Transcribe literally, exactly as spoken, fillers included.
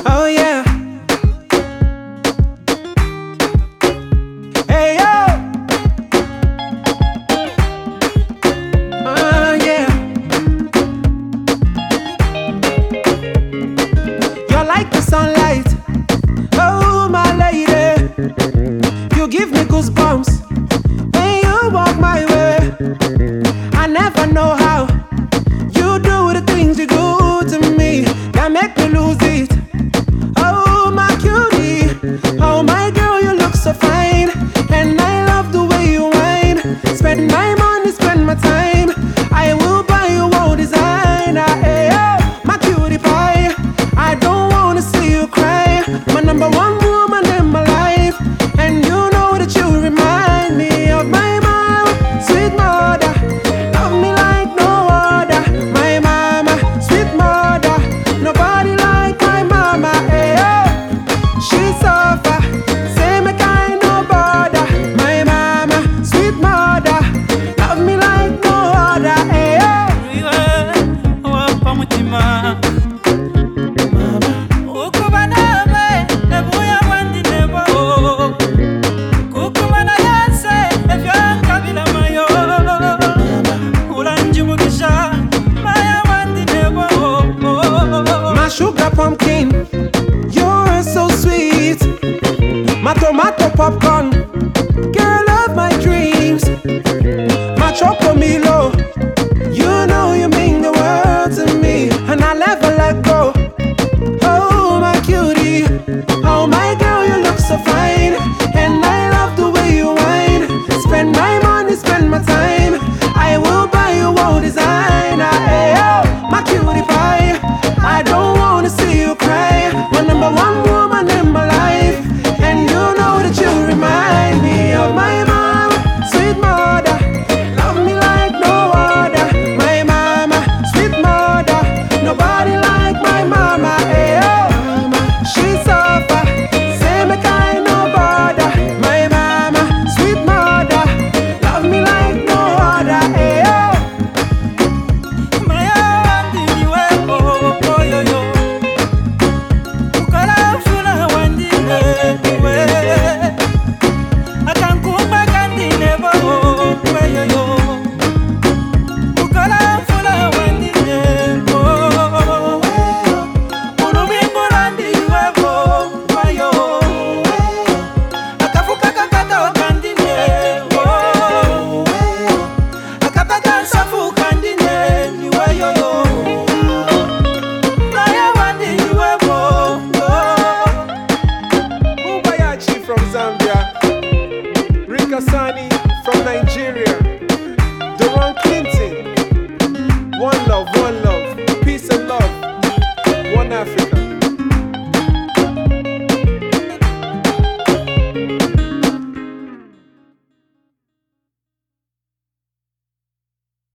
Oh yeah. Hey yo. Oh yeah. You're like the sunlight. Oh my lady. You give me goosebumps when you walk my way. I never know how you do the things you do to me that make me lose it. Oh my cutie, oh my girl, you look so fine, and I love the way you whine. Spend my money, spend my time. I will buy you all designer. Hey, oh, my cutie pie. I don't wanna see you cry. My number one woman in my life, and you know that you remind me of my mom, sweet mother. Love me like no other. My mama, sweet mother. Nobody like my mama. Hey, oh, she suffer. Say me kind no bother. My mama, sweet mother. Love me like no other. Hey, oh. My sugar pumpkin, you're so sweet. My tomato popcorn, girl of my dreams. My chocomilo, you know you mean the world to me, and I'll never let go. Oh my cutie, oh my girl, you look so fine, and I love the way you whine. Spend my money, spend my time. I will buy you all designer. Hey, oh, my cutie pie. I don't wanna see you cry. My number one woman in my life, and you know that you remind me of my mom, sweet mother. Love me like no other. My mama, sweet mother. Nobody like my mama. Hey, oh, she suffer. Say me kind no bother. My mama, sweet mother. Love me like no other. Hey, oh. From Zambia, Rika Sani from Nigeria.